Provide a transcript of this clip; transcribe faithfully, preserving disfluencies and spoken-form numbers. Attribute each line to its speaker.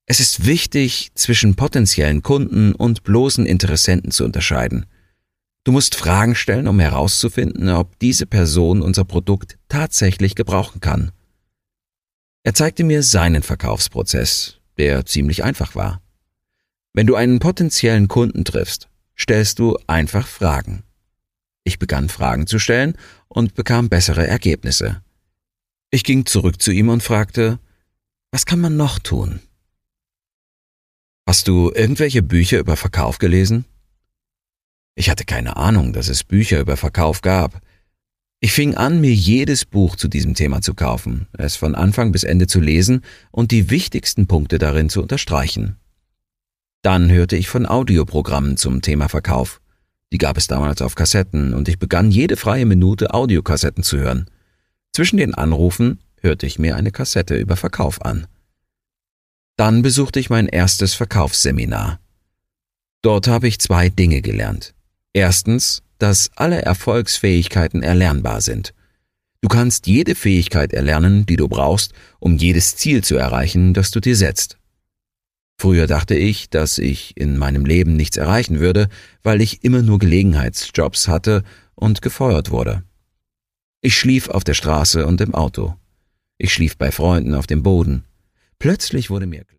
Speaker 1: Es ist wichtig, zwischen potenziellen Kunden und bloßen Interessenten zu unterscheiden. Du musst Fragen stellen, um herauszufinden, ob diese Person unser Produkt tatsächlich gebrauchen kann. Er zeigte mir seinen Verkaufsprozess, der ziemlich einfach war. Wenn du einen potenziellen Kunden triffst, stellst du einfach Fragen. Ich begann Fragen zu stellen und bekam bessere Ergebnisse. Ich ging zurück zu ihm und fragte, was kann man noch tun? Hast du irgendwelche Bücher über Verkauf gelesen? Ich hatte keine Ahnung, dass es Bücher über Verkauf gab. Ich fing an, mir jedes Buch zu diesem Thema zu kaufen, es von Anfang bis Ende zu lesen und die wichtigsten Punkte darin zu unterstreichen. Dann hörte ich von Audioprogrammen zum Thema Verkauf. Die gab es damals auf Kassetten und ich begann jede freie Minute Audiokassetten zu hören. Zwischen den Anrufen hörte ich mir eine Kassette über Verkauf an. Dann besuchte ich mein erstes Verkaufsseminar. Dort habe ich zwei Dinge gelernt. Erstens, dass alle Erfolgsfähigkeiten erlernbar sind. Du kannst jede Fähigkeit erlernen, die du brauchst, um jedes Ziel zu erreichen, das du dir setzt. Früher dachte ich, dass ich in meinem Leben nichts erreichen würde, weil ich immer nur Gelegenheitsjobs hatte und gefeuert wurde. Ich schlief auf der Straße und im Auto. Ich schlief bei Freunden auf dem Boden. Plötzlich wurde mir